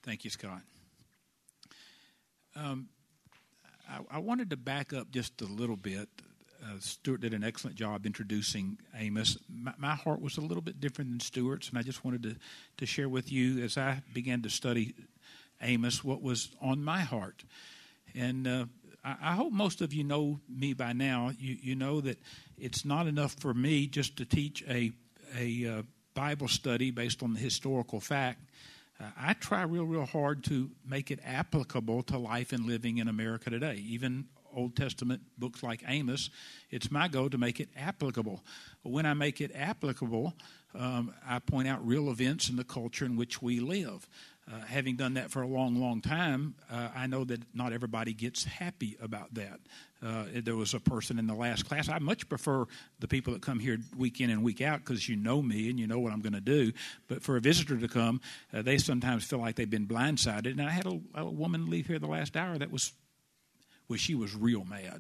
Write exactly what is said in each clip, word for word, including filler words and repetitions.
Thank you, Scott. Um, I, I wanted to back up just a little bit. Uh, Stuart did an excellent job introducing Amos. My, my heart was a little bit different than Stuart's, and I just wanted to, to share with you as I began to study Amos what was on my heart. And uh, I, I hope most of you know me by now. You, you know that it's not enough for me just to teach a, a uh, Bible study based on the historical fact. Uh, I try real, real hard to make it applicable to life and living in America today. Even Old Testament books like Amos, it's my goal to make it applicable. When I make it applicable, um, I point out real events in the culture in which we live. Uh, having done that for a long, long time, uh, I know that not everybody gets happy about that. Uh, there was a person in the last class. I much prefer the people that come here week in and week out because you know me and you know what I'm going to do. But for a visitor to come, uh, they sometimes feel like they've been blindsided. And I had a, a woman leave here the last hour that was, well, she was real mad.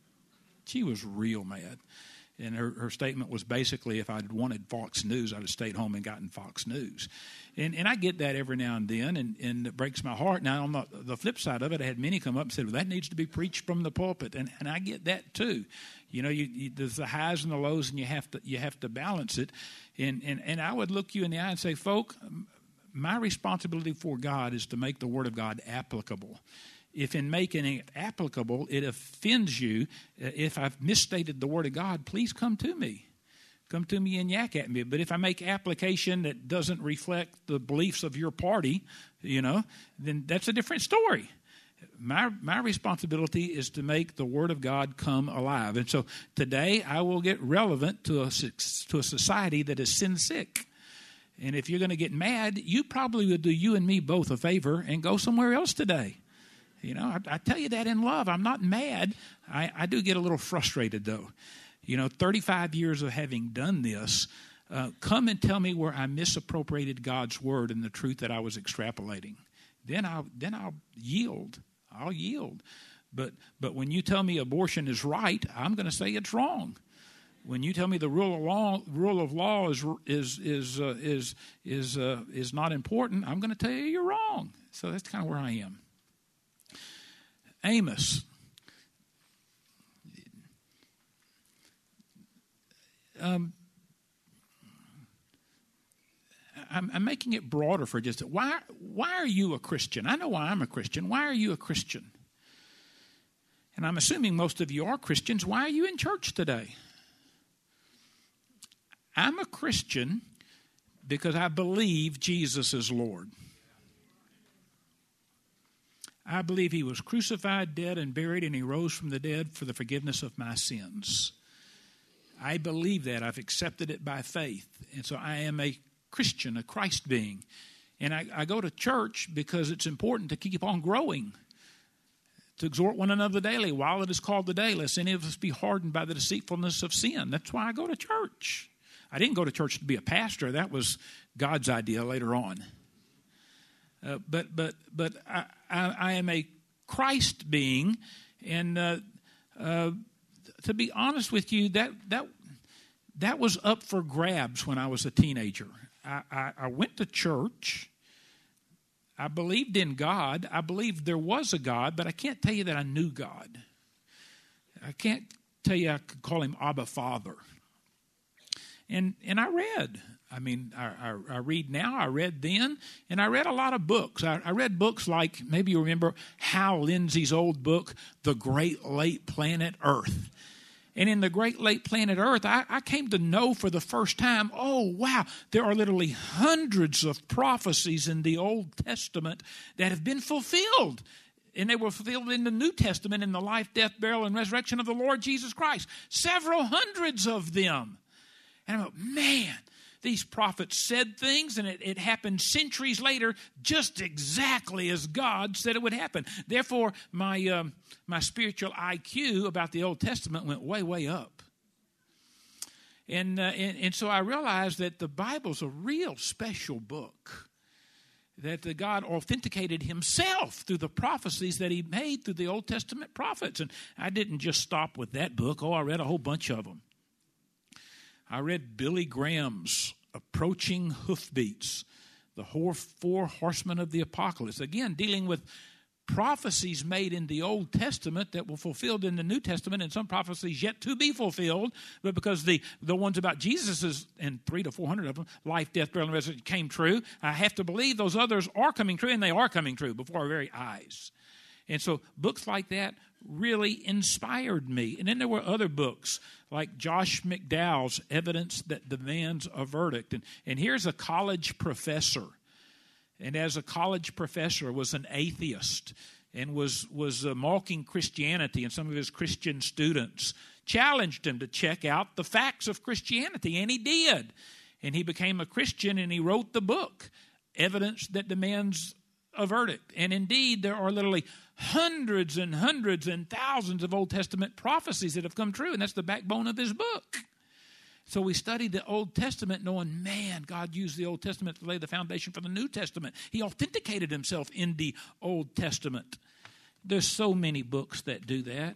She was real mad. And her, her statement was basically, if I'd wanted Fox News, I'd have stayed home and gotten Fox News. And and I get that every now and then, and, and it breaks my heart. Now, on the, the flip side of it, I had many come up and said, well, that needs to be preached from the pulpit. And and I get that, too. You know, you, you, there's the highs and the lows, and you have to you have to balance it. And, and, and I would look you in the eye and say, folk, my responsibility for God is to make the Word of God applicable. If in making it applicable, it offends you, if I've misstated the Word of God, please come to me. Come to me and yak at me. But if I make application that doesn't reflect the beliefs of your party, you know, then that's a different story. My my responsibility is to make the Word of God come alive. And so today I will get relevant to a, to a society that is sin sick. And if you're going to get mad, you probably would do you and me both a favor and go somewhere else today. You know, I, I tell you that in love. I'm not mad. I, I do get a little frustrated, though. You know, thirty-five years of having done this, uh, come and tell me where I misappropriated God's word and the truth that I was extrapolating. Then I'll, then I'll yield. I'll yield. But but when you tell me abortion is right, I'm going to say it's wrong. When you tell me the rule of law, rule of law is is is uh, is is uh, is not important, I'm going to tell you you're wrong. So that's kind of where I am. Amos. Um, I'm, I'm making it broader for just why. Why are you a Christian? I know why I'm a Christian. Why are you a Christian? And I'm assuming most of you are Christians. Why are you in church today? I'm a Christian because I believe Jesus is Lord. I believe he was crucified, dead, and buried, and he rose from the dead for the forgiveness of my sins. I believe that. I've accepted it by faith. And so I am a Christian, a Christ being. And I, I go to church because it's important to keep on growing, to exhort one another daily while it is called the day, lest any of us be hardened by the deceitfulness of sin. That's why I go to church. I didn't go to church to be a pastor. That was God's idea later on. Uh, but but but I, I, I am a Christ being, and uh, uh, to be honest with you, that that that was up for grabs when I was a teenager. I, I, I went to church. I believed in God. I believed there was a God, but I can't tell you that I knew God. I can't tell you I could call him Abba Father. And and I read. I mean, I, I, I read now, I read then, and I read a lot of books. I, I read books like, maybe you remember Hal Lindsey's old book, The Great Late Planet Earth. And in The Great Late Planet Earth, I, I came to know for the first time, oh, wow, there are literally hundreds of prophecies in the Old Testament that have been fulfilled. And they were fulfilled in the New Testament in the life, death, burial, and resurrection of the Lord Jesus Christ. Several hundreds of them. And I thought, man, these prophets said things, and it, it happened centuries later just exactly as God said it would happen. Therefore, my um, my spiritual I Q about the Old Testament went way, way up. And, uh, and, and so I realized that the Bible's a real special book, that the God authenticated himself through the prophecies that he made through the Old Testament prophets. And I didn't just stop with that book. Oh, I read a whole bunch of them. I read Billy Graham's Approaching Hoofbeats, the four, four horsemen of the apocalypse. Again, dealing with prophecies made in the Old Testament that were fulfilled in the New Testament, and some prophecies yet to be fulfilled. But because the, the ones about Jesus' and three to four hundred of them, life, death, burial, and resurrection, came true, I have to believe those others are coming true, and they are coming true before our very eyes. And so books like that really inspired me. And then there were other books like Josh McDowell's Evidence That Demands a Verdict. And, and here's a college professor. And as a college professor, was an atheist and was was uh, mocking Christianity, and some of his Christian students challenged him to check out the facts of Christianity, and he did. And he became a Christian, and he wrote the book, Evidence That Demands a Verdict. And indeed, there are literally hundreds and hundreds and thousands of Old Testament prophecies that have come true, and that's the backbone of his book. So we studied the Old Testament knowing, man, God used the Old Testament to lay the foundation for the New Testament. He authenticated himself in the Old Testament. There's so many books that do that.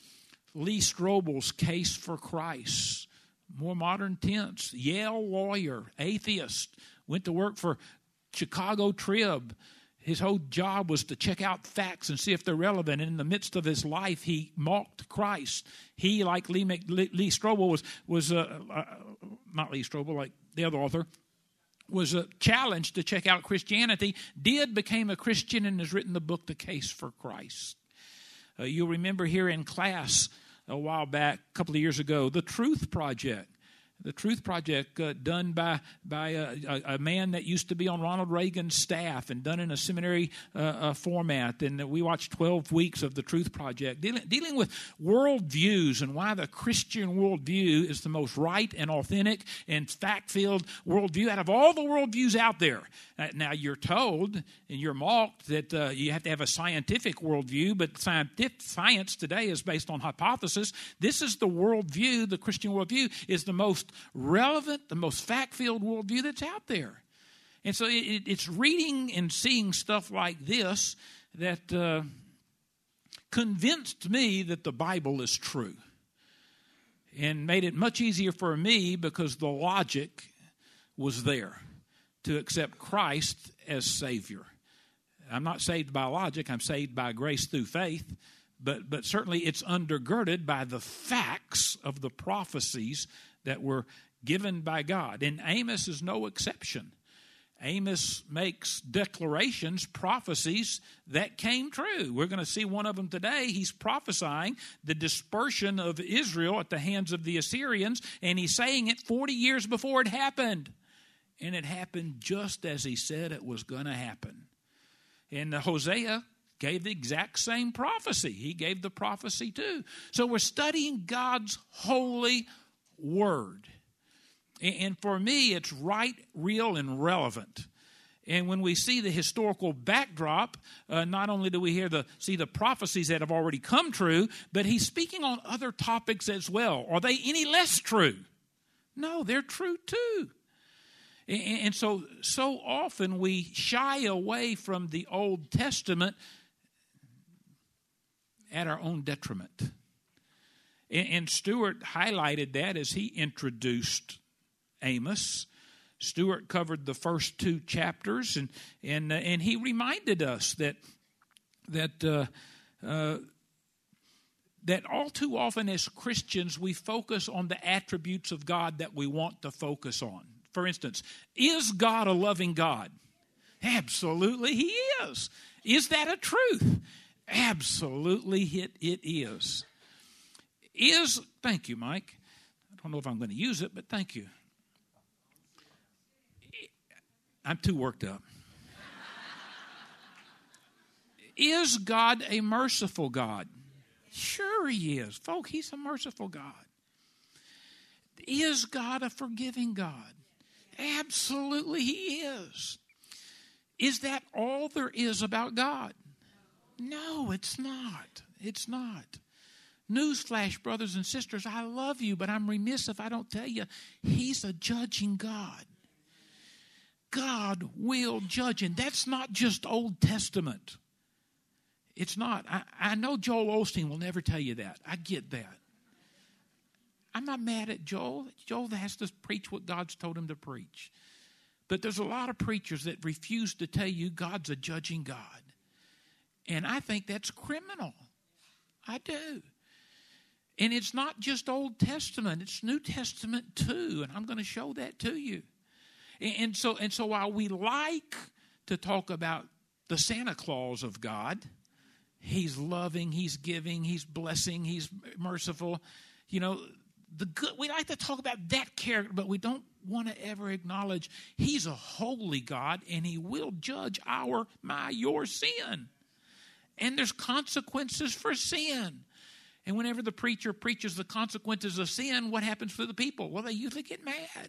Lee Strobel's Case for Christ, more modern tense. Yale lawyer, atheist, went to work for Chicago Trib. His whole job was to check out facts and see if they're relevant. And in the midst of his life, he mocked Christ. He, like Lee, Lee, Lee Strobel, was, was uh, uh, not Lee Strobel, like the other author, was uh, challenged to check out Christianity, did became a Christian, and has written the book, The Case for Christ. Uh, you'll remember here in class a while back, a couple of years ago, The Truth Project. The Truth Project, uh, done by by a, a, a man that used to be on Ronald Reagan's staff and done in a seminary uh, uh, format. And we watched twelve weeks of The Truth Project, dealing, dealing with worldviews and why the Christian worldview is the most right and authentic and fact-filled worldview out of all the worldviews out there. Uh, now, you're told and you're mocked that uh, you have to have a scientific worldview, but scientific, science today is based on hypothesis. This is the worldview, the Christian worldview is the most relevant, the most fact-filled worldview that's out there. And so it, it's reading and seeing stuff like this that uh, convinced me that the Bible is true, and made it much easier for me because the logic was there to accept Christ as Savior. I'm not saved by logic, I'm saved by grace through faith, but, but certainly it's undergirded by the facts of the prophecies that were given by God. And Amos is no exception. Amos makes declarations, prophecies that came true. We're going to see one of them today. He's prophesying the dispersion of Israel at the hands of the Assyrians, and he's saying it forty years before it happened. And it happened just as he said it was going to happen. And Hosea gave the exact same prophecy. He gave the prophecy too. So we're studying God's holy word. And for me, it's right, real, and relevant. And when we see the historical backdrop, uh, not only do we hear the see the prophecies that have already come true, but he's speaking on other topics as well. Are they any less true? No, they're true too. And, and so, so often we shy away from the Old Testament at our own detriment. And Stuart highlighted that as he introduced Amos. Stuart covered the first two chapters, and and uh, and he reminded us that that uh, uh, that all too often as Christians we focus on the attributes of God that we want to focus on. For instance, is God a loving God? Absolutely, He is. Is that a truth? Absolutely, it it is. Is, thank you, Mike. I don't know if I'm going to use it, but thank you. I'm too worked up. Is God a merciful God? Sure He is. Folk, He's a merciful God. Is God a forgiving God? Absolutely He is. Is that all there is about God? No, it's not. It's not. Newsflash, brothers and sisters, I love you, but I'm remiss if I don't tell you, He's a judging God. God will judge, and that's not just Old Testament. It's not. I, I know Joel Osteen will never tell you that. I get that. I'm not mad at Joel. Joel has to preach what God's told him to preach. But there's a lot of preachers that refuse to tell you God's a judging God. And I think that's criminal. I do. And it's not just Old Testament, it's New Testament too. And I'm going to show that to you. And so, and so while we like to talk about the Santa Claus of God, he's loving, he's giving, he's blessing, he's merciful. You know, the good, we like to talk about that character, but we don't want to ever acknowledge he's a holy God and he will judge our, my, your sin. And there's consequences for sin. And whenever the preacher preaches the consequences of sin, what happens to the people? Well, they usually get mad.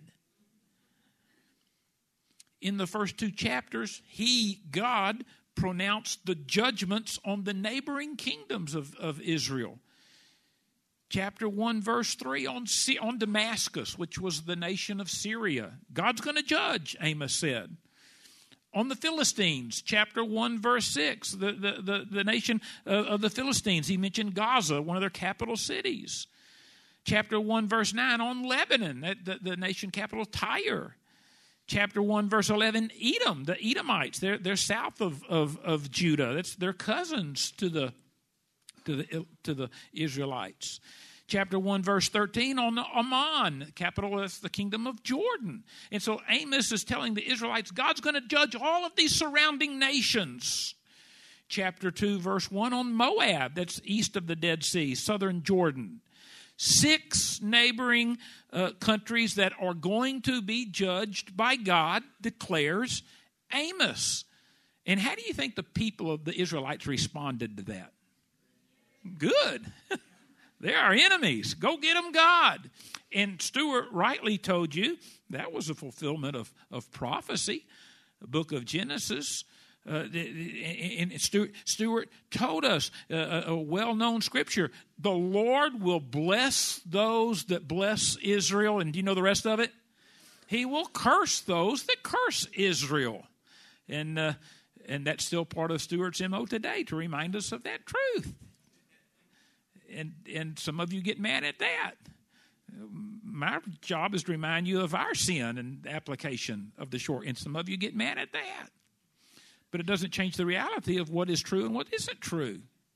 In the first two chapters, he, God, pronounced the judgments on the neighboring kingdoms of, of Israel. Chapter one, verse three, on, on Damascus, which was the nation of Syria. God's going to judge, Amos said. On the Philistines, chapter one, verse six, the, the, the, the nation of the Philistines. He mentioned Gaza, one of their capital cities. Chapter one, verse nine, on Lebanon, the, the nation capital Tyre. Chapter one, verse eleven, Edom, the Edomites. They're, they're south of, of, of Judah. That's their cousins to the, to the, to the Israelites. Chapter one, verse thirteen, on Ammon, capital of the kingdom of Jordan. And so Amos is telling the Israelites, God's going to judge all of these surrounding nations. Chapter two, verse one, on Moab, that's east of the Dead Sea, southern Jordan. Six neighboring uh, countries that are going to be judged by God, declares Amos. And how do you think the people of the Israelites responded to that? Good. They're our enemies. Go get them, God. And Stuart rightly told you that was a fulfillment of, of prophecy, the book of Genesis. Uh, and Stuart, Stuart told us uh, a well-known scripture, the Lord will bless those that bless Israel. And do you know the rest of it? He will curse those that curse Israel. And, uh, and that's still part of Stuart's M O today, to remind us of that truth. And and some of you get mad at that. My job is to remind you of our sin and application of the short. And some of you get mad at that. But it doesn't change the reality of what is true and what isn't true.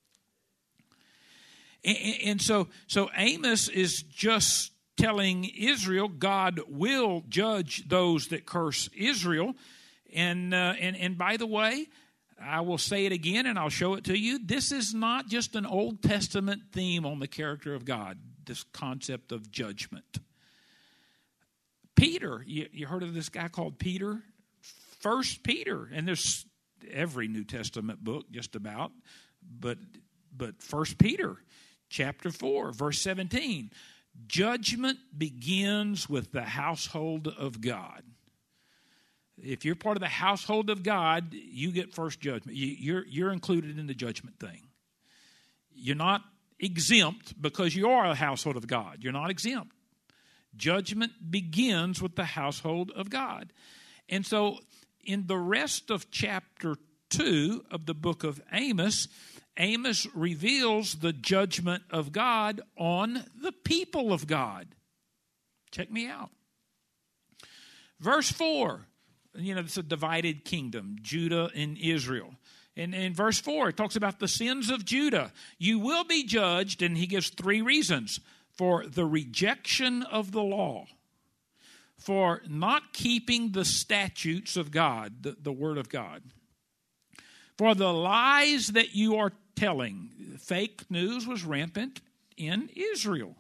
And, and so, so Amos is just telling Israel God will judge those that curse Israel. And uh, and and by the way, I will say it again and I'll show it to you. This is not just an Old Testament theme on the character of God, this concept of judgment. Peter, you, you heard of this guy called Peter? First Peter, and there's every New Testament book just about, but but First Peter chapter four, verse seventeen. Judgment begins with the household of God. If you're part of the household of God, you get first judgment. You're, you're included in the judgment thing. You're not exempt because you are a household of God. You're not exempt. Judgment begins with the household of God. And so in the rest of chapter two of the book of Amos, Amos reveals the judgment of God on the people of God. Check me out. Verse four. You know, it's a divided kingdom, Judah and Israel. And in verse four, it talks about the sins of Judah. You will be judged, and he gives three reasons. For the rejection of the law, for not keeping the statutes of God, the, the word of God, for the lies that you are telling. Fake news was rampant in Israel.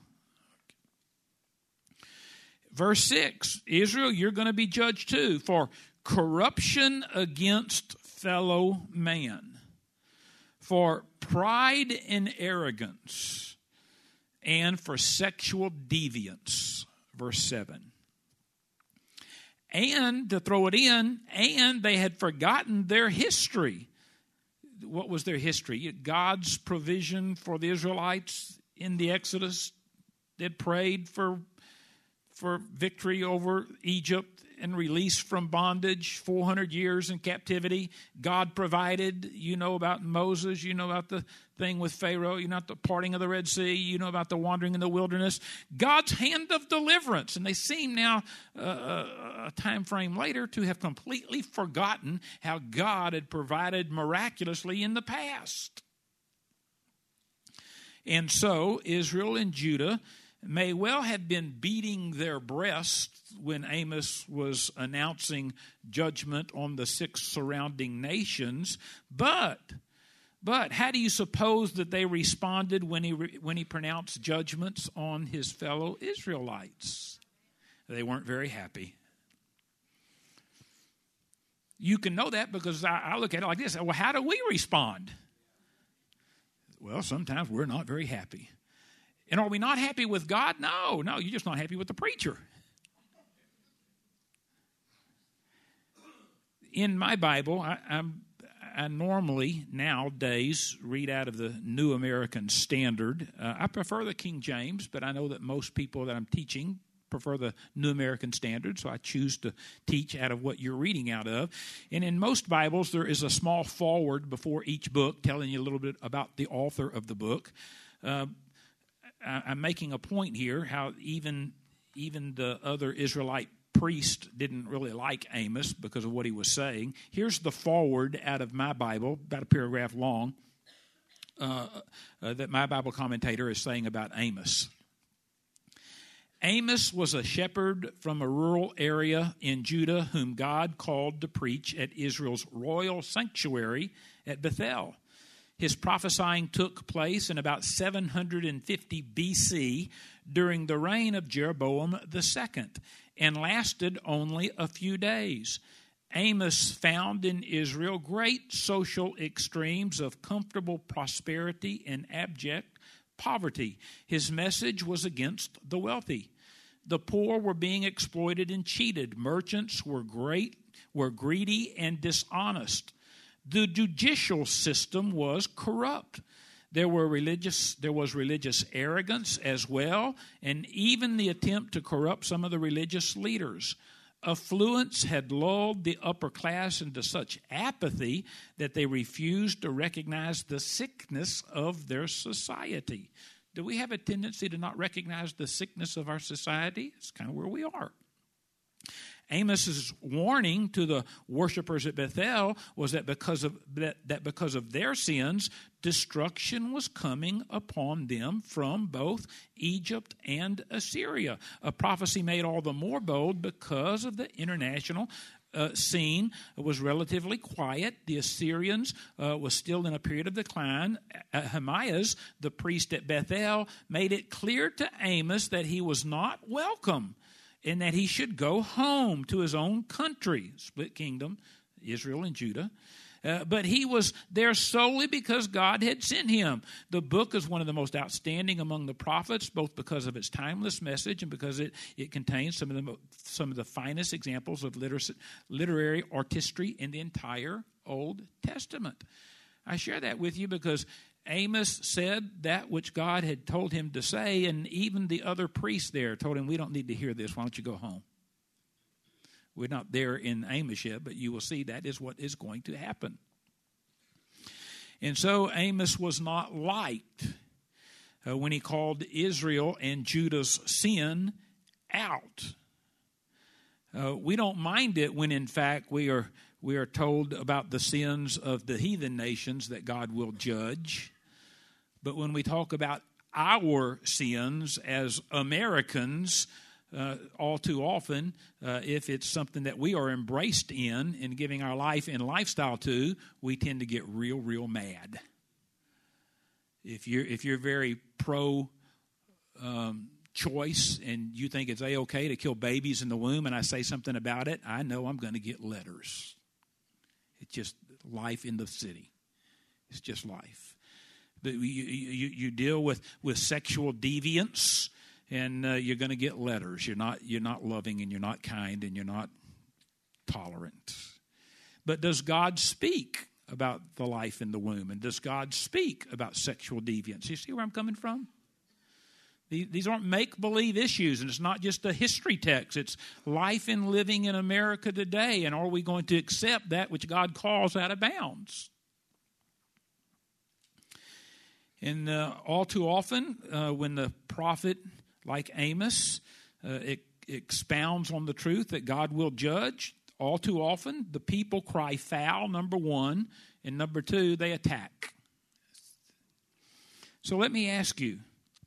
Verse six, Israel, you're going to be judged too for corruption against fellow man, for pride and arrogance, and for sexual deviance. Verse seven. And, to throw it in, and they had forgotten their history. What was their history? God's provision for the Israelites in the Exodus. They prayed for for victory over Egypt, and released from bondage, four hundred years in captivity. God provided. You know about Moses. You know about the thing with Pharaoh. You know about the parting of the Red Sea. You know about the wandering in the wilderness. God's hand of deliverance. And they seem now, uh, a time frame later, to have completely forgotten how God had provided miraculously in the past. And so Israel and Judah may well have been beating their breasts when Amos was announcing judgment on the six surrounding nations. But, but how do you suppose that they responded when he when he pronounced judgments on his fellow Israelites? They weren't very happy. You can know that because I, I look at it like this. Well, how do we respond? Well, sometimes we're not very happy. And are we not happy with God? No, no, you're just not happy with the preacher. In my Bible, I, I'm, I normally nowadays read out of the New American Standard. Uh, I prefer the King James, but I know that most people that I'm teaching prefer the New American Standard, so I choose to teach out of what you're reading out of. And in most Bibles, there is a small foreword before each book telling you a little bit about the author of the book. Uh, I'm making a point here how even even the other Israelite priest didn't really like Amos because of what he was saying. Here's the foreword out of my Bible, about a paragraph long, uh, uh, that my Bible commentator is saying about Amos. Amos was a shepherd from a rural area in Judah whom God called to preach at Israel's royal sanctuary at Bethel. His prophesying took place in about seven hundred fifty B C during the reign of Jeroboam the Second and lasted only a few days. Amos found in Israel great social extremes of comfortable prosperity and abject poverty. His message was against the wealthy. The poor were being exploited and cheated. Merchants were great, were greedy and dishonest. The judicial system was corrupt. There were religious, there was religious arrogance as well, and even the attempt to corrupt some of the religious leaders. Affluence had lulled the upper class into such apathy that they refused to recognize the sickness of their society. Do we have a tendency to not recognize the sickness of our society? It's kind of where we are. Amos's warning to the worshipers at Bethel was that because of that, that because of their sins, destruction was coming upon them from both Egypt and Assyria. A prophecy made all the more bold because of the international uh, scene was relatively quiet. The Assyrians uh, was still in a period of decline. Ahimaaz, the priest at Bethel, made it clear to Amos that he was not welcome, and that he should go home to his own country, split kingdom, Israel and Judah. Uh, but he was there solely because God had sent him. The book is one of the most outstanding among the prophets, both because of its timeless message and because it, it contains some of the some of the finest examples of liter- literary artistry in the entire Old Testament. I share that with you because Amos said that which God had told him to say, and even the other priests there told him, we don't need to hear this. Why don't you go home? We're not there in Amos yet, but you will see that is what is going to happen. And so Amos was not liked uh, when he called Israel and Judah's sin out. Uh, we don't mind it when, in fact, we are we are told about the sins of the heathen nations that God will judge. But when we talk about our sins as Americans, uh, all too often, uh, if it's something that we are embraced in and giving our life and lifestyle to, we tend to get real, real mad. If you're if you're very pro um, choice and you think it's A-okay to kill babies in the womb, and I say something about it, I know I'm going to get letters. It's just life in the city. It's just life. You, you, you deal with, with sexual deviance, and uh, you're going to get letters. You're not you're not loving, and you're not kind, and you're not tolerant. But does God speak about the life in the womb? And does God speak about sexual deviance? You see where I'm coming from? These aren't make-believe issues, and it's not just a history text. It's life and living in America today, and are we going to accept that which God calls out of bounds? And uh, all too often, uh, when the prophet like Amos uh, it expounds on the truth that God will judge, all too often the people cry foul, number one, and number two, they attack. So let me ask you,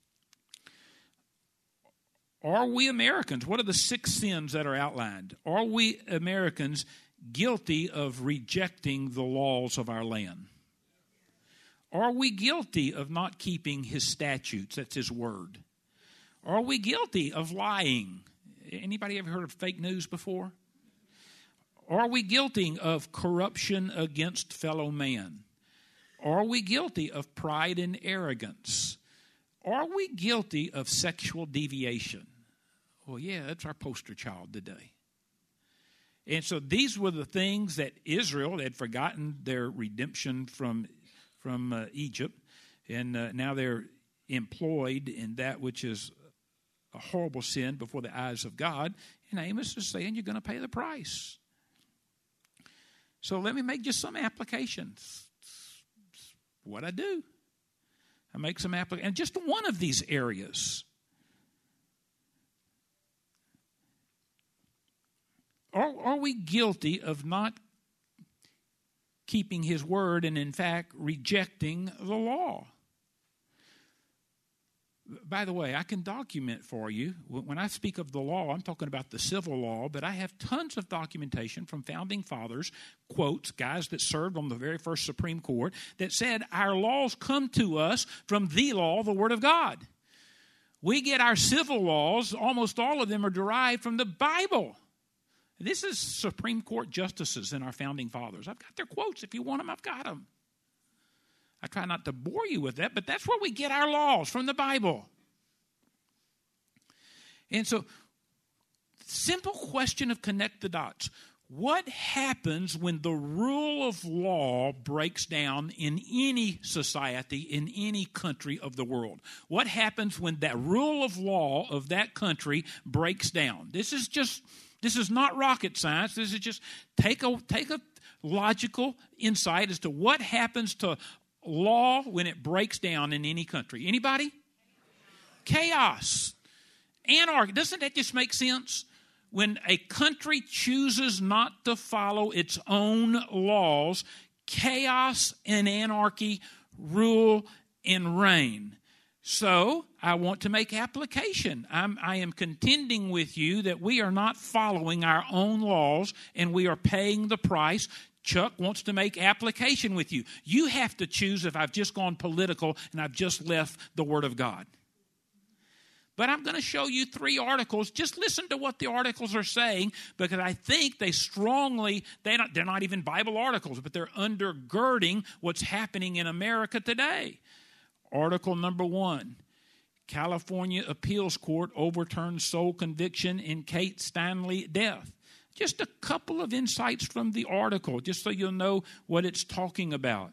are we Americans, what are the six sins that are outlined? Are we Americans guilty of rejecting the laws of our land? Are we guilty of not keeping his statutes? That's his word. Are we guilty of lying? Anybody ever heard of fake news before? Are we guilty of corruption against fellow man? Are we guilty of pride and arrogance? Are we guilty of sexual deviation? Well, yeah, that's our poster child today. And so these were the things that Israel had forgotten their redemption from, from uh, Egypt, and uh, now they're employed in that which is a horrible sin before the eyes of God. And Amos is saying you're going to pay the price. So let me make just some applications. What I do. I make some applications. And just one of these areas. Are, are we guilty of not keeping his word and, in fact, rejecting the law? By the way, I can document for you. When I speak of the law, I'm talking about the civil law, but I have tons of documentation from founding fathers, quotes, guys that served on the very first Supreme Court, that said our laws come to us from the law, the Word of God. We get our civil laws, almost all of them are derived from the Bible. This is Supreme Court justices and our founding fathers. I've got their quotes. If you want them, I've got them. I try not to bore you with that, but that's where we get our laws, from the Bible. And so, simple question of connect the dots. What happens when the rule of law breaks down in any society, in any country of the world? What happens when that rule of law of that country breaks down? This is just, this is not rocket science. This is just take a, take a logical insight as to what happens to law when it breaks down in any country. Anybody? Chaos. Anarchy. Doesn't that just make sense? When a country chooses not to follow its own laws, chaos and anarchy rule and reign. So, I want to make application. I'm, I am contending with you that we are not following our own laws and we are paying the price. Chuck wants to make application with you. You have to choose if I've just gone political and I've just left the Word of God. But I'm going to show you three articles. Just listen to what the articles are saying, because I think they strongly, they're not, they're not even Bible articles, but they're undergirding what's happening in America today. Article number one, California Appeals Court overturns sole conviction in Kate Stanley death. Just a couple of insights from the article, just so you'll know what it's talking about.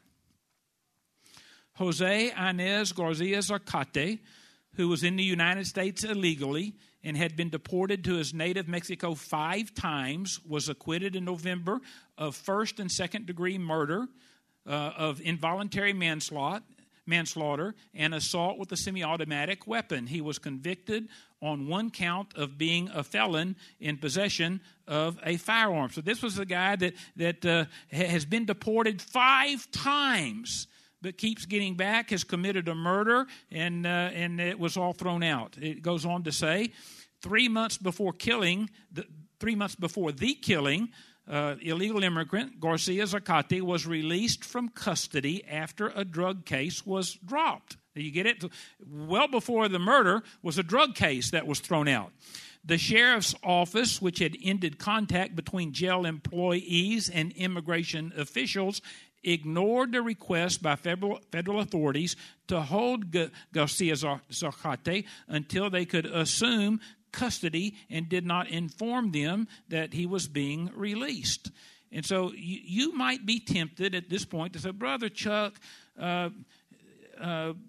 Jose Inez Garcia Zarcate, who was in the United States illegally and had been deported to his native Mexico five times, was acquitted in November of first and second degree murder, uh, of involuntary manslaughter, manslaughter, and assault with a semi-automatic weapon. He was convicted on one count of being a felon in possession of a firearm. So this was a guy that, that uh, has been deported five times, but keeps getting back, has committed a murder, and uh, and it was all thrown out. It goes on to say, three months before killing, the, three months before the killing, uh, illegal immigrant Garcia Zarcate was released from custody after a drug case was dropped. You get it? Well before the murder was a drug case that was thrown out. The sheriff's office, which had ended contact between jail employees and immigration officials, ignored the request by federal, federal authorities to hold G- Garcia Zarcate until they could assume custody, and did not inform them that he was being released. And so you, you might be tempted at this point to say, Brother Chuck, uh, uh,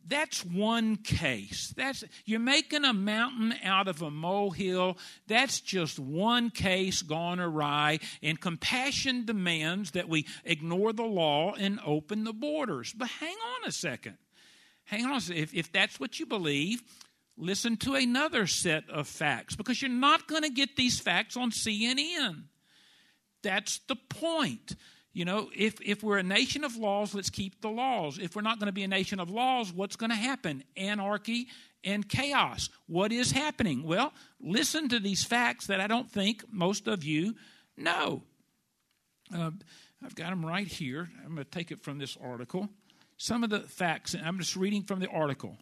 That's one case. That's you're making a mountain out of a molehill. That's just one case gone awry, and compassion demands that we ignore the law and open the borders. But hang on a second. Hang on a second. If, if that's what you believe, listen to another set of facts, because you're not going to get these facts on C N N. That's the point. You know, if, if we're a nation of laws, let's keep the laws. If we're not going to be a nation of laws, what's going to happen? Anarchy and chaos. What is happening? Well, listen to these facts that I don't think most of you know. Uh, I've got them right here. I'm going to take it from this article. Some of the facts, and I'm just reading from the article.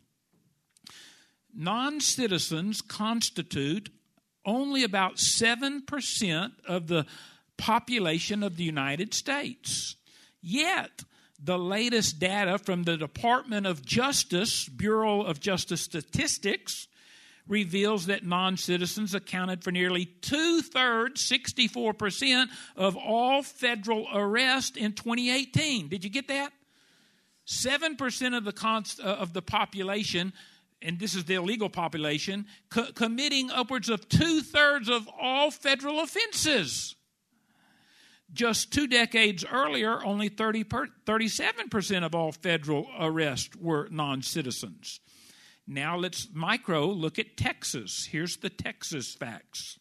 Non-citizens constitute only about seven percent of the population of the United States. Yet, the latest data from the Department of Justice, Bureau of Justice Statistics, reveals that non-citizens accounted for nearly two-thirds, sixty-four percent, of all federal arrests in twenty eighteen. Did you get that? seven percent of the const, uh, of the population, and this is the illegal population, co- committing upwards of two-thirds of all federal offenses. Just two decades earlier, only thirty per, thirty-seven percent of all federal arrests were non-citizens. Now let's micro look at Texas. Here's the Texas facts.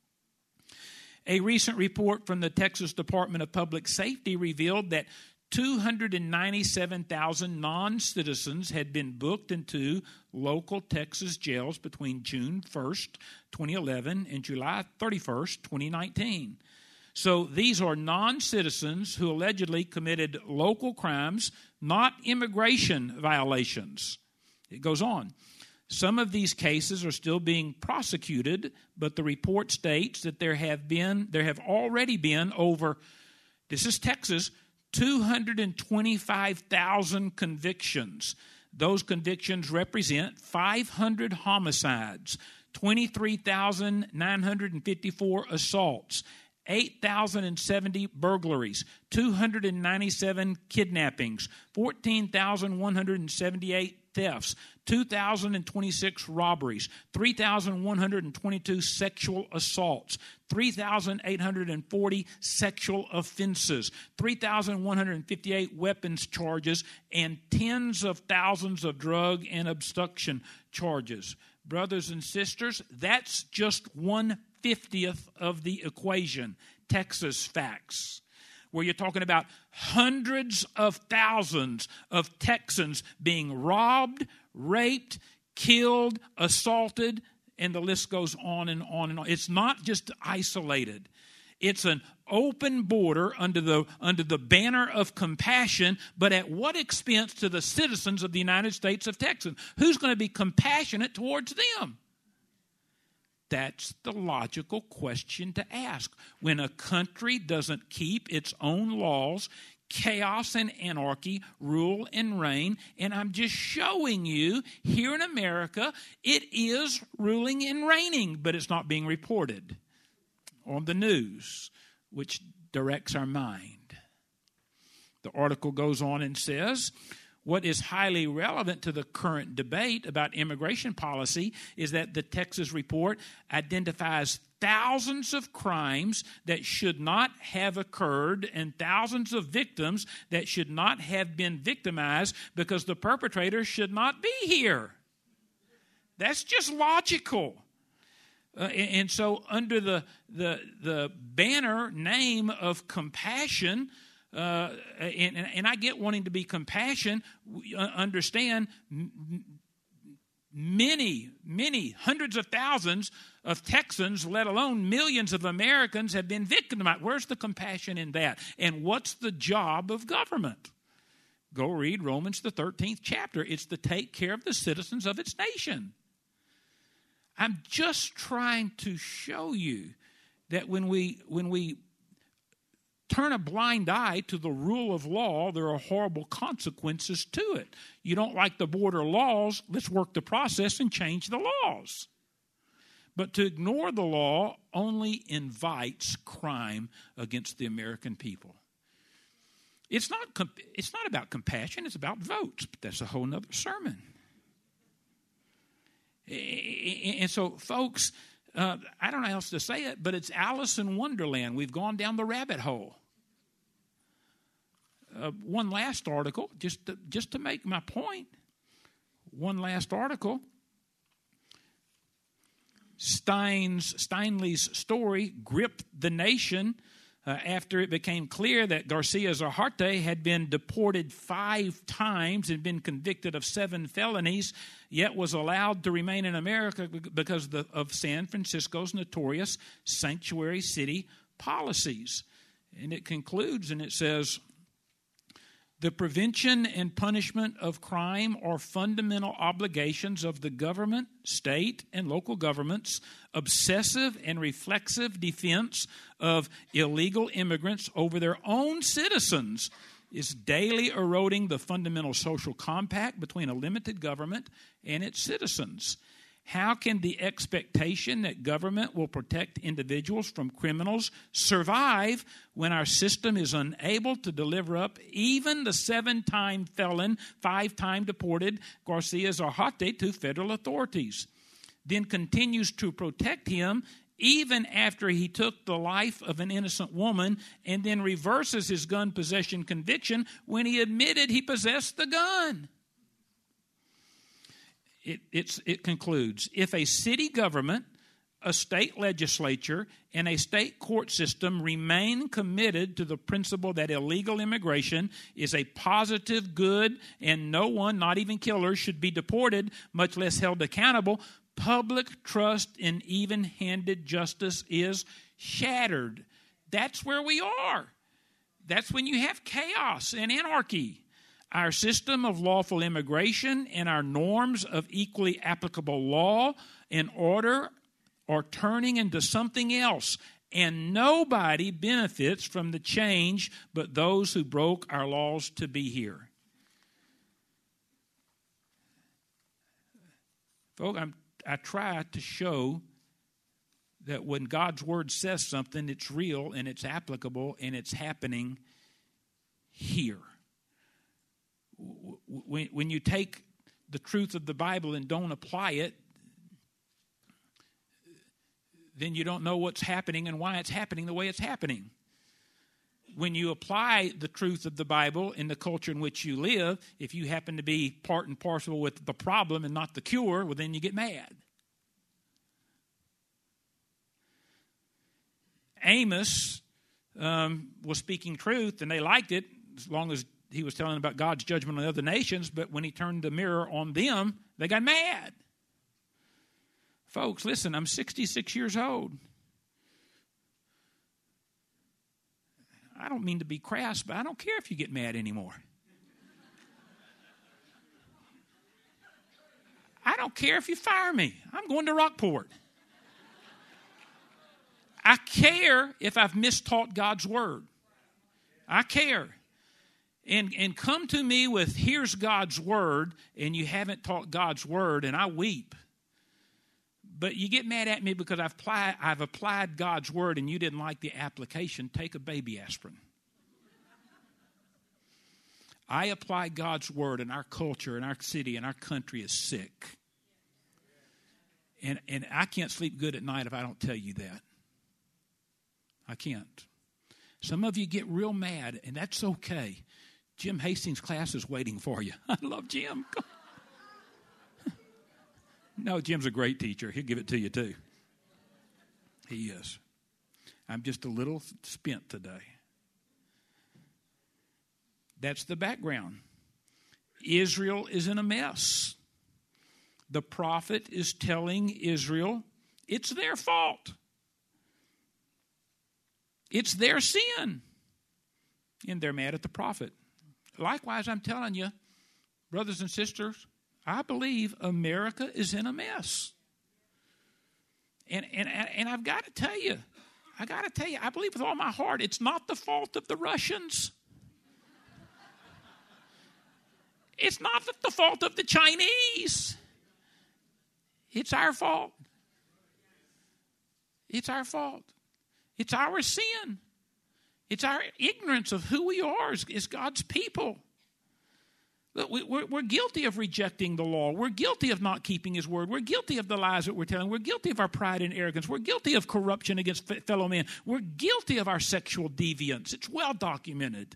A recent report from the Texas Department of Public Safety revealed that two hundred ninety-seven thousand non-citizens had been booked into local Texas jails between June first, twenty eleven and July thirty-first, twenty nineteen. So these are non-citizens who allegedly committed local crimes, not immigration violations. It goes on. Some of these cases are still being prosecuted, but the report states that there have been, there have already been over, this is Texas, two hundred twenty-five thousand convictions. Those convictions represent five hundred homicides, twenty-three thousand nine hundred fifty-four assaults, eight thousand seventy burglaries, two hundred ninety-seven kidnappings, fourteen thousand one hundred seventy-eight thefts, two thousand twenty-six robberies, three thousand one hundred twenty-two sexual assaults, three thousand eight hundred forty sexual offenses, three thousand one hundred fifty-eight weapons charges, and tens of thousands of drug and obstruction charges. Brothers and sisters, that's just one fiftieth of the equation. Texas facts, where you're talking about hundreds of thousands of Texans being robbed, raped, killed, assaulted, and the list goes on and on and on. It's not just isolated. It's an open border under the under the banner of compassion, but at what expense to the citizens of the United States of Texas? Who's going to be compassionate towards them? That's the logical question to ask. When a country doesn't keep its own laws, chaos and anarchy rule and reign. And I'm just showing you, here in America, it is ruling and reigning, but it's not being reported on the news, which directs our mind. The article goes on and says, what is highly relevant to the current debate about immigration policy is that the Texas report identifies thousands of crimes that should not have occurred and thousands of victims that should not have been victimized because the perpetrators should not be here. That's just logical. Uh, and, and so under the, the, the banner name of compassion, Uh, and, and I get wanting to be compassion, understand many, many, hundreds of thousands of Texans, let alone millions of Americans, have been victimized. Where's the compassion in that? And what's the job of government? Go read Romans, the thirteenth chapter. It's to take care of the citizens of its nation. I'm just trying to show you that when we when we turn a blind eye to the rule of law, there are horrible consequences to it. You don't like the border laws, let's work the process and change the laws. But to ignore the law only invites crime against the American people. It's not, it's not about compassion, it's about votes, but that's a whole other sermon. And so, folks, uh, I don't know how else to say it, but it's Alice in Wonderland. We've gone down the rabbit hole. Uh, one last article, just to, just to make my point. One last article. Stein's, Steinley's story gripped the nation uh, after it became clear that Garcia Zarate had been deported five times and been convicted of seven felonies, yet was allowed to remain in America because of, the, of San Francisco's notorious sanctuary city policies. And it concludes and it says, the prevention and punishment of crime are fundamental obligations of the government, state, and local governments. Obsessive and reflexive defense of illegal immigrants over their own citizens is daily eroding the fundamental social compact between a limited government and its citizens. How can the expectation that government will protect individuals from criminals survive when our system is unable to deliver up even the seven-time felon, five-time deported Garcia Zarate to federal authorities, then continues to protect him even after he took the life of an innocent woman, and then reverses his gun possession conviction when he admitted he possessed the gun? It, it's, it concludes, if a city government, a state legislature, and a state court system remain committed to the principle that illegal immigration is a positive good and no one, not even killers, should be deported, much less held accountable, public trust in even-handed justice is shattered. That's where we are. That's when you have chaos and anarchy. Our system of lawful immigration and our norms of equally applicable law and order are turning into something else, and nobody benefits from the change but those who broke our laws to be here. Folks, I'm, I try to show that when God's Word says something, it's real and it's applicable and it's happening here. When, when you take the truth of the Bible and don't apply it, then you don't know what's happening and why it's happening the way it's happening. When you apply the truth of the Bible in the culture in which you live, if you happen to be part and parcel with the problem and not the cure, well, then you get mad. Amos um, was speaking truth, and they liked it as long as he was telling about God's judgment on other nations, but when he turned the mirror on them, they got mad. Folks, listen, I'm sixty-six years old. I don't mean to be crass, but I don't care if you get mad anymore. I don't care if you fire me. I'm going to Rockport. I care if I've mistaught God's word. I care. And and come to me with, here's God's word, and you haven't taught God's word, and I weep. But you get mad at me because I've applied, I've applied God's word and you didn't like the application. Take a baby aspirin. I apply God's word, and our culture and our city and our country is sick. And, and I can't sleep good at night if I don't tell you that. I can't. Some of you get real mad, and that's okay. Jim Hastings' class is waiting for you. I love Jim. No, Jim's a great teacher. He'll give it to you too. He is. I'm just a little spent today. That's the background. Israel is in a mess. The prophet is telling Israel it's their fault. It's their sin. And they're mad at the prophet. Likewise, I'm telling you, brothers and sisters, I believe America is in a mess. And, and, and I've got to tell you, I got to tell you, I believe with all my heart, it's not the fault of the Russians. It's not the fault of the Chinese. It's our fault. It's our fault. It's our sin. It's our ignorance of who we are as, as God's people. We're, we're guilty of rejecting the law. We're guilty of not keeping his word. We're guilty of the lies that we're telling. We're guilty of our pride and arrogance. We're guilty of corruption against fellow men. We're guilty of our sexual deviance. It's well documented.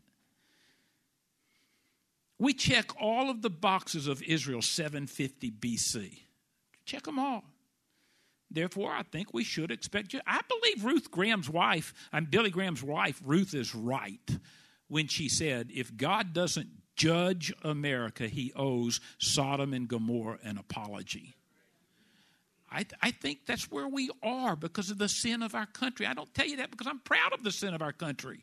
We check all of the boxes of Israel seven fifty B C. Check them all. Therefore, I think we should expect you. I believe Ruth Graham's wife, I'm Billy Graham's wife, Ruth is right when she said, if God doesn't judge America, he owes Sodom and Gomorrah an apology. I, th- I think that's where we are because of the sin of our country. I don't tell you that because I'm proud of the sin of our country.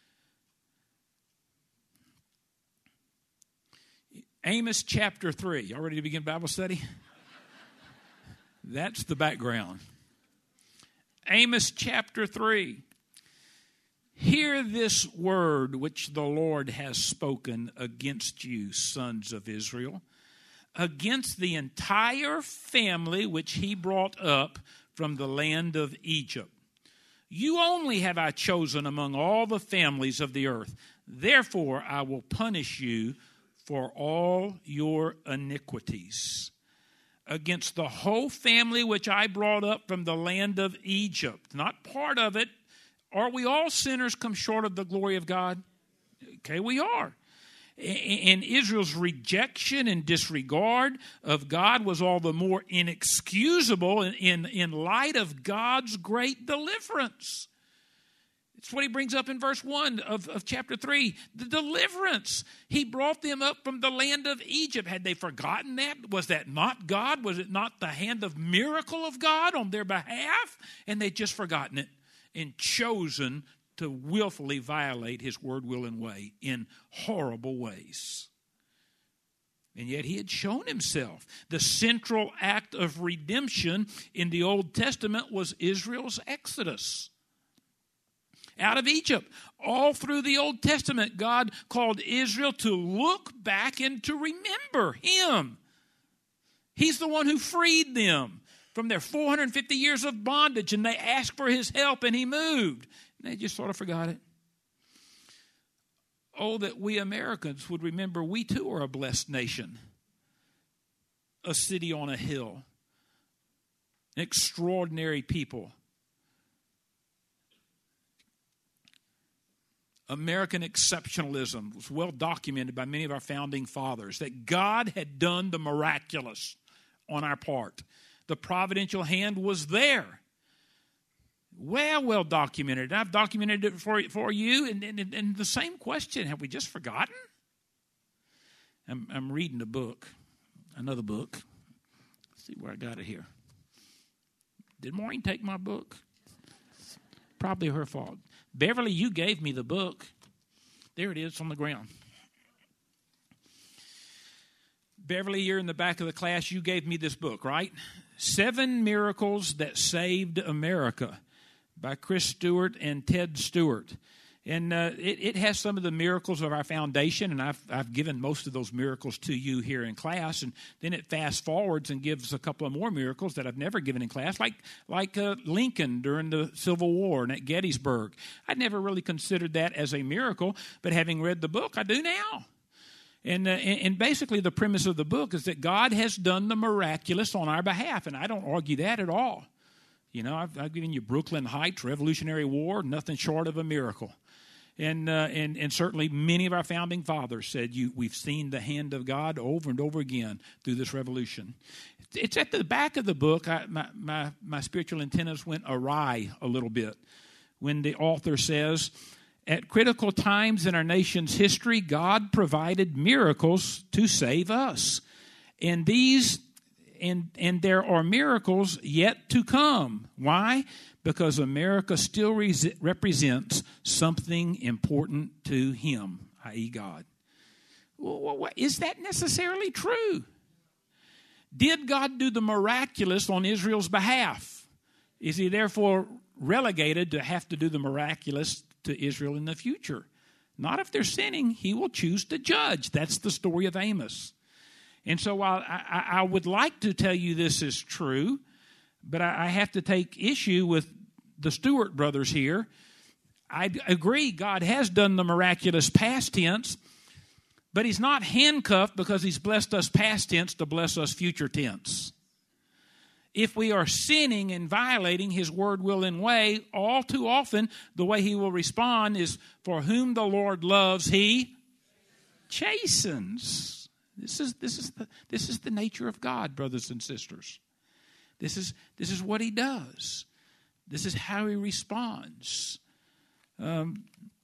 Amos chapter three. Y'all ready to begin Bible study? That's the background. Amos chapter three. Hear this word which the Lord has spoken against you, sons of Israel, against the entire family which he brought up from the land of Egypt. You only have I chosen among all the families of the earth. Therefore I will punish you for all your iniquities. Against the whole family which I brought up from the land of Egypt. Not part of it. Are we all sinners come short of the glory of God? Okay, we are. And Israel's rejection and disregard of God was all the more inexcusable in, in, in light of God's great deliverance. It's what he brings up in verse one of, of chapter three. The deliverance. He brought them up from the land of Egypt. Had they forgotten that? Was that not God? Was it not the hand of miracle of God on their behalf? And they'd just forgotten it and chosen to willfully violate his word, will, and way in horrible ways. And yet he had shown himself. The central act of redemption in the Old Testament was Israel's exodus out of Egypt. All through the Old Testament, God called Israel to look back and to remember him. He's the one who freed them from their four hundred fifty years of bondage, and they asked for his help, and he moved. And they just sort of forgot it. Oh, that we Americans would remember we too are a blessed nation, a city on a hill, an extraordinary people. American exceptionalism was well documented by many of our founding fathers, that God had done the miraculous on our part. The providential hand was there. Well, well documented. I've documented it for, for you. And, and, and the same question, have we just forgotten? I'm, I'm reading a book, another book. Let's see where I got it here. Did Maureen take my book? Probably her fault. Beverly, you gave me the book. There it is on the ground. Beverly, you're in the back of the class. You gave me this book, right? Seven Miracles That Saved America by Chris Stewart and Ted Stewart. And uh, it, it has some of the miracles of our foundation, and I've, I've given most of those miracles to you here in class. And then it fast forwards and gives a couple of more miracles that I've never given in class, like like uh, Lincoln during the Civil War and at Gettysburg. I'd never really considered that as a miracle, but having read the book, I do now. And, uh, and basically the premise of the book is that God has done the miraculous on our behalf, and I don't argue that at all. You know, I've, I've given you Brooklyn Heights, Revolutionary War, nothing short of a miracle. And, uh, and and certainly many of our founding fathers said you we've seen the hand of God over and over again through this revolution. It's at the back of the book. I, my, my, my spiritual antennas went awry a little bit when the author says, at critical times in our nation's history, God provided miracles to save us. And these and and there are miracles yet to come. Why? Because America still res- represents something important to him, that is. God. Well, is that necessarily true? Did God do the miraculous on Israel's behalf? Is he therefore relegated to have to do the miraculous to Israel in the future? Not if they're sinning. He will choose to judge. That's the story of Amos. And so while I, I would like to tell you this is true, but I have to take issue with the Stewart brothers here. I agree God has done the miraculous past tense, But he's not handcuffed because he's blessed us past tense to bless us future tense. If we are sinning and violating his word, will, and way, all too often the way he will respond is, for whom the Lord loves, he chastens. This is, this is, the, this is the nature of God, brothers and sisters. This is, this is what he does. This is how he responds. Um,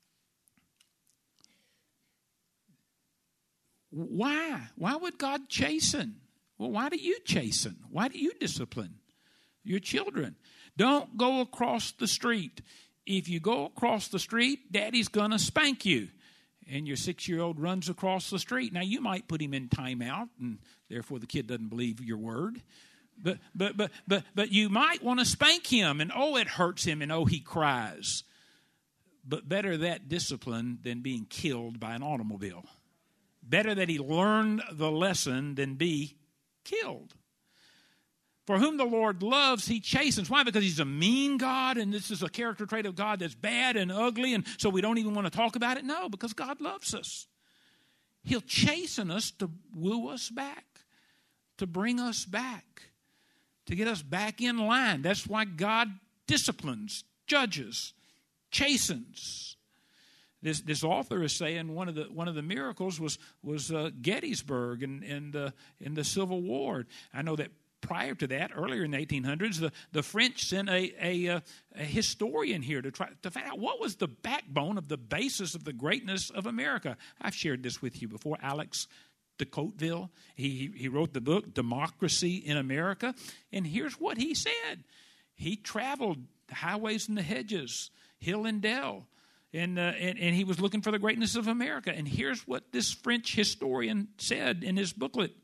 why? Why would God chasten? Well, why do you chasten? Why do you discipline your children? Don't go across the street. If you go across the street, Daddy's going to spank you. And your six-year-old runs across the street. Now, you might put him in timeout, and therefore the kid doesn't believe your word. But but but but but you might want to spank him, and oh, it hurts him, and oh, he cries. But better that discipline than being killed by an automobile. Better that he learned the lesson than be killed. For whom the Lord loves, he chastens. Why? Because he's a mean God, and this is a character trait of God that's bad and ugly, and so we don't even want to talk about it? No, because God loves us. He'll chasten us to woo us back, to bring us back, to get us back in line. That's why God disciplines, judges, chastens. This this author is saying one of the one of the miracles was was uh, Gettysburg and in, in the in the Civil War. I know that prior to that, earlier in the eighteen hundreds, the, the French sent a, a a historian here to try to find out what was the backbone of the basis of the greatness of America. I've shared this with you before. Alex de Cotteville, he he wrote the book Democracy in America, and here's what he said. He traveled the highways and the hedges, hill and dale. And, uh, and and he was looking for the greatness of America. And here's what this French historian said in his booklet.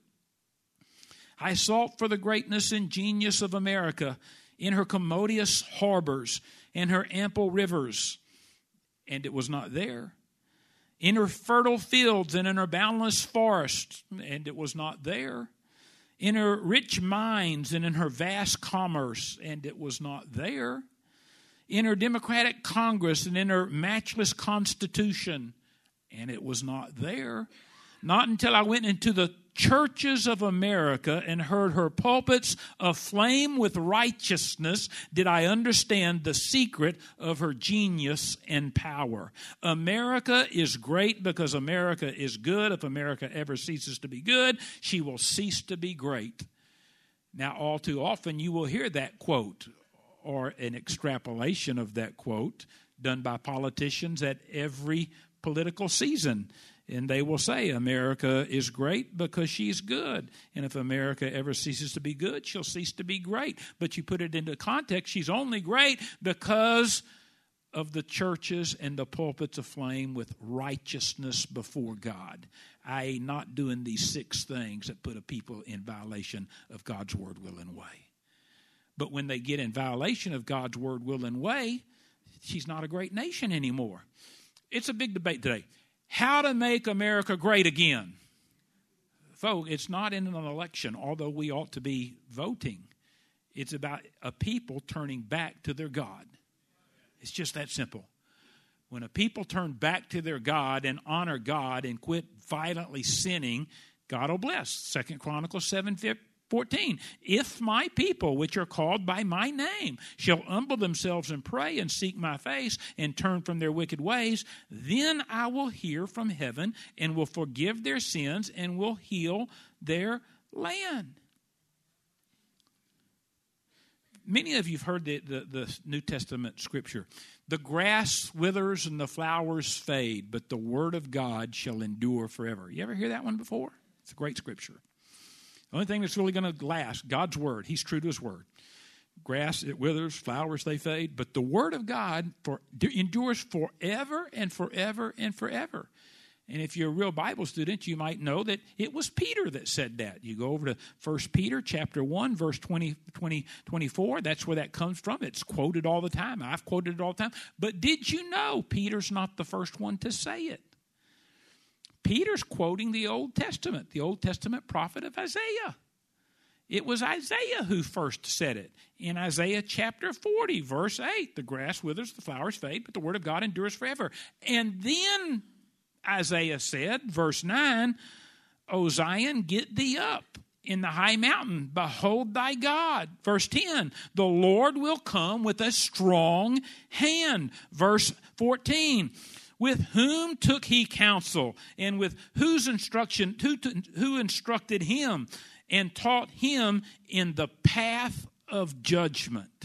I sought for the greatness and genius of America in her commodious harbors and her ample rivers, and it was not there. In her fertile fields and in her boundless forests, and it was not there. In her rich mines and in her vast commerce, and it was not there. In her democratic Congress and in her matchless Constitution, and it was not there. Not until I went into the churches of America and heard her pulpits aflame with righteousness did I understand the secret of her genius and power. America is great because America is good. If America ever ceases to be good, she will cease to be great. Now, all too often you will hear that quote, or an extrapolation of that quote done by politicians at every political season. And they will say, America is great because she's good. And if America ever ceases to be good, she'll cease to be great. But you put it into context, she's only great because of the churches and the pulpits aflame with righteousness before God, that is not doing these six things that put a people in violation of God's word, will, and way. But when they get in violation of God's word, will, and way, she's not a great nation anymore. It's a big debate today. How to make America great again. Folks, it's not in an election, although we ought to be voting. It's about a people turning back to their God. It's just that simple. When a people turn back to their God and honor God and quit violently sinning, God will bless. Second Chronicles seven fourteen, if my people, which are called by my name, shall humble themselves and pray and seek my face and turn from their wicked ways, then I will hear from heaven and will forgive their sins and will heal their land. Many of you have heard the, the, the New Testament scripture. The grass withers and the flowers fade, but the word of God shall endure forever. You ever hear that one before? It's a great scripture. The only thing that's really going to last, God's word. He's true to his word. Grass, it withers, flowers, they fade. But the word of God for, endures forever and forever and forever. And if you're a real Bible student, you might know that it was Peter that said that. You go over to First Peter chapter one, verse twenty, twenty, twenty-four. That's where that comes from. It's quoted all the time. I've quoted it all the time. But did you know Peter's not the first one to say it? Peter's quoting the Old Testament, the Old Testament prophet of Isaiah. It was Isaiah who first said it. In Isaiah chapter forty, verse eight, the grass withers, the flowers fade, but the word of God endures forever. And then Isaiah said, verse nine, O Zion, get thee up in the high mountain, behold thy God. Verse ten, the Lord will come with a strong hand. Verse fourteen, with whom took he counsel, and with whose instruction, who, who instructed him, and taught him in the path of judgment.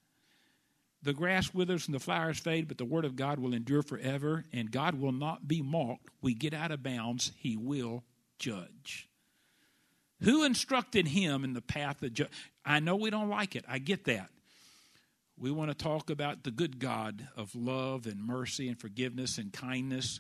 The grass withers and the flowers fade, but the word of God will endure forever, and God will not be mocked. We get out of bounds, he will judge. Who instructed him in the path of judgment? I know we don't like it. I get that. We want to talk about the good God of love and mercy and forgiveness and kindness,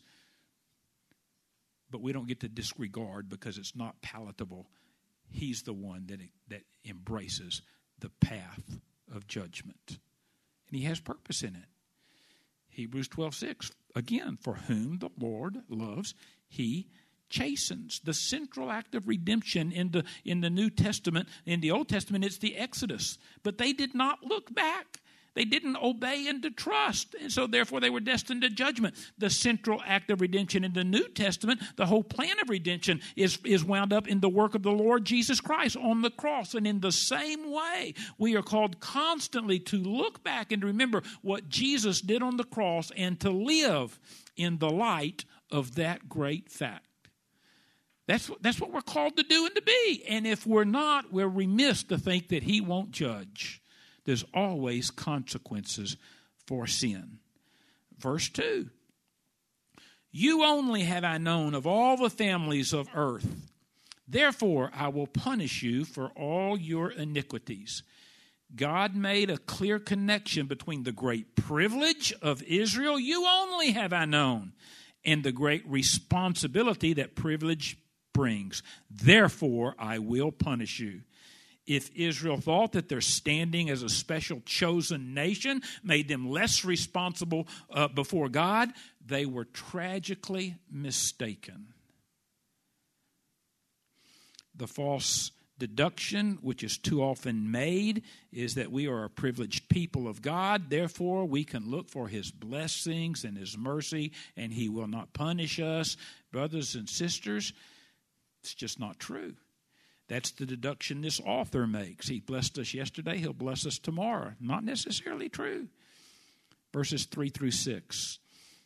but we don't get to disregard because it's not palatable. He's the one that, that embraces the path of judgment. And he has purpose in it. Hebrews twelve six, again, for whom the Lord loves, he chastens. The central act of redemption in the, in the New Testament, in the Old Testament, it's the Exodus. But they did not look back. They didn't obey and to trust, and so therefore they were destined to judgment. The central act of redemption in the New Testament, the whole plan of redemption, is, is wound up in the work of the Lord Jesus Christ on the cross. And in the same way, we are called constantly to look back and remember what Jesus did on the cross and to live in the light of that great fact. That's, that's what we're called to do and to be. And if we're not, we're remiss to think that he won't judge. There's always consequences for sin. Verse two, you only have I known of all the families of earth. Therefore, I will punish you for all your iniquities. God made a clear connection between the great privilege of Israel, you only have I known, and the great responsibility that privilege brings. Therefore, I will punish you. If Israel thought that their standing as a special chosen nation made them less responsible uh, before God, they were tragically mistaken. The false deduction, which is too often made, is that we are a privileged people of God. Therefore, we can look for his blessings and his mercy, and he will not punish us. Brothers and sisters, it's just not true. That's the deduction this author makes. He blessed us yesterday, he'll bless us tomorrow. Not necessarily true. Verses three through six.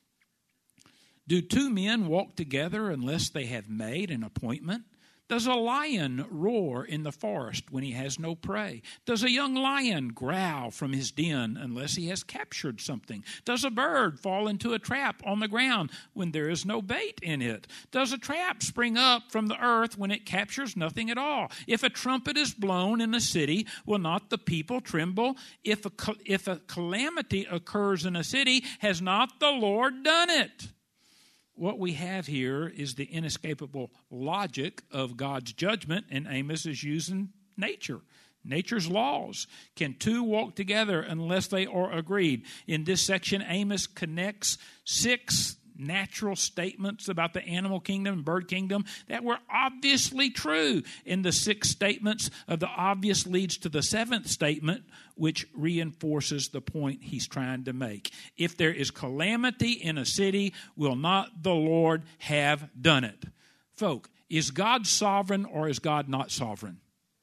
Do two men walk together unless they have made an appointment? Does a lion roar in the forest when he has no prey? Does a young lion growl from his den unless he has captured something? Does a bird fall into a trap on the ground when there is no bait in it? Does a trap spring up from the earth when it captures nothing at all? If a trumpet is blown in a city, will not the people tremble? If a, if a calamity occurs in a city, has not the Lord done it? What we have here is the inescapable logic of God's judgment, and Amos is using nature, nature's laws. Can two walk together unless they are agreed? In this section, Amos connects six natural statements about the animal kingdom and bird kingdom that were obviously true. In the six statements of the obvious leads to the seventh statement, which reinforces the point he's trying to make. If there is calamity in a city, will not the Lord have done it? Folk, is God sovereign or is God not sovereign?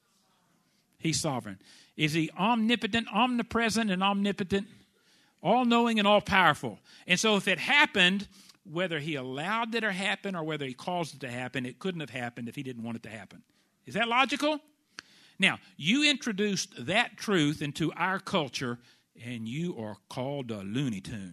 He's sovereign. Is he omnipotent, omnipresent, and omnipotent? All-knowing and all-powerful. And so if it happened, whether he allowed it to happen or whether he caused it to happen, it couldn't have happened if he didn't want it to happen. Is that logical? Now, you introduced that truth into our culture, and you are called a Looney Tune.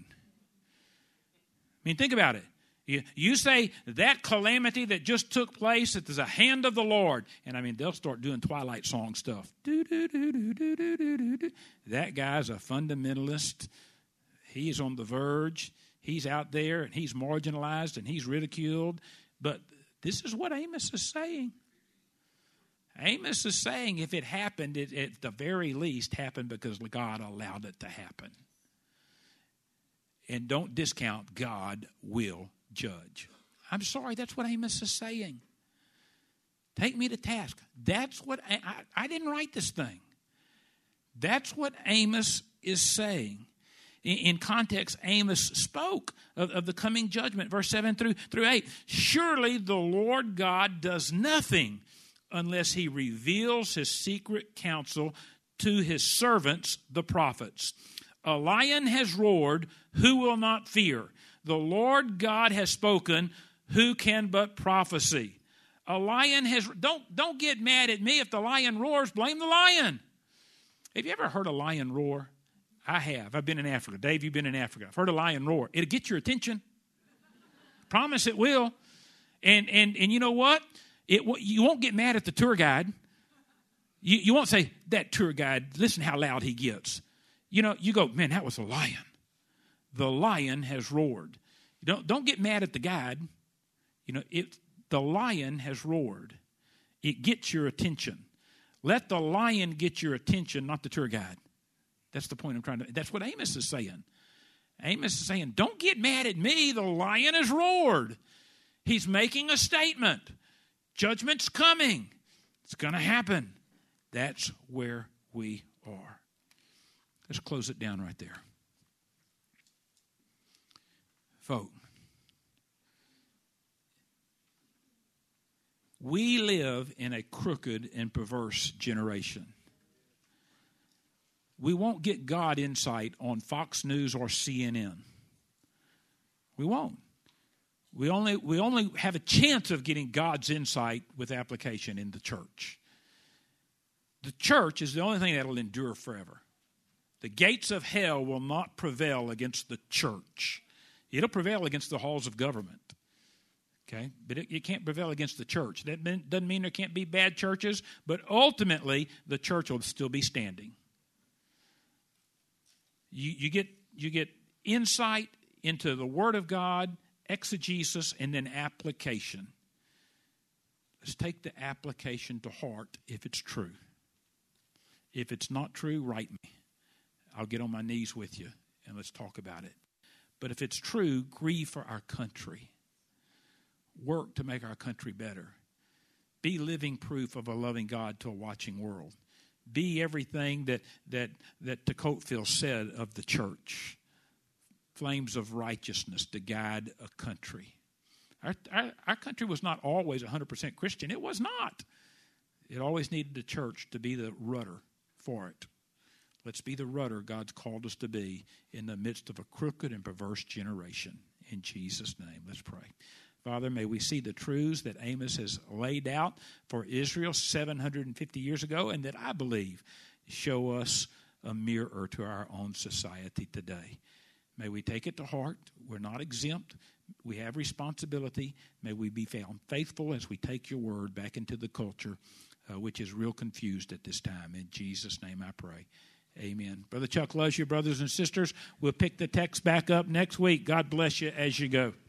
I mean, think about it. You, you say that calamity that just took place, it is a hand of the Lord. And I mean, they'll start doing Twilight song stuff. Do, do, do, do, do, do, do, do. That guy's a fundamentalist. He's on the verge. He's out there, and he's marginalized, and he's ridiculed. But this is what Amos is saying. Amos is saying if it happened, it at the very least happened because God allowed it to happen. And don't discount God will judge. I'm sorry, that's what Amos is saying. Take me to task. That's what, I, I, I didn't write this thing. That's what Amos is saying. in, in context, Amos spoke of, of the coming judgment. Verse seven through, through eight. Surely the Lord God does nothing unless he reveals his secret counsel to his servants, the prophets. A lion has roared, who will not fear? The Lord God has spoken, who can but prophesy? A lion has... Don't, don't get mad at me if the lion roars. Blame the lion. Have you ever heard a lion roar? I have. I've been in Africa. Dave, you've been in Africa. I've heard a lion roar. It'll get your attention. Promise it will. And and and you know what? It you won't get mad at the tour guide. You, you won't say, that tour guide, listen how loud he gets. You know, you go, man, that was a lion. The lion has roared. Don't, don't get mad at the guide. You know, it, the lion has roared. It gets your attention. Let the lion get your attention, not the tour guide. That's the point I'm trying to, that's what Amos is saying. Amos is saying, don't get mad at me. The lion has roared. He's making a statement. Judgment's coming. It's going to happen. That's where we are. Let's close it down right there. Folks, we live in a crooked and perverse generation. We won't get God insight on Fox News or C N N. We won't. We only, we only have a chance of getting God's insight with application in the church. The church is the only thing that will endure forever. The gates of hell will not prevail against the church. It'll prevail against the halls of government. Okay? But it, it can't prevail against the church. That mean, doesn't mean there can't be bad churches, but ultimately the church will still be standing. You, you get you get insight into the Word of God, exegesis, and then application. Let's take the application to heart if it's true. If it's not true, write me. I'll get on my knees with you and let's talk about it. But if it's true, grieve for our country. Work to make our country better. Be living proof of a loving God to a watching world. Be everything that that that Tocqueville said of the church. Flames of righteousness to guide a country. Our, our, our country was not always one hundred percent Christian. It was not. It always needed the church to be the rudder for it. Let's be the rudder God's called us to be in the midst of a crooked and perverse generation. In Jesus' name, let's pray. Father, may we see the truths that Amos has laid out for Israel seven hundred fifty years ago and that I believe show us a mirror to our own society today. May we take it to heart. We're not exempt. We have responsibility. May we be found faithful as we take your word back into the culture, uh, which is real confused at this time. In Jesus' name I pray. Amen. Brother Chuck loves you, brothers and sisters. We'll pick the text back up next week. God bless you as you go.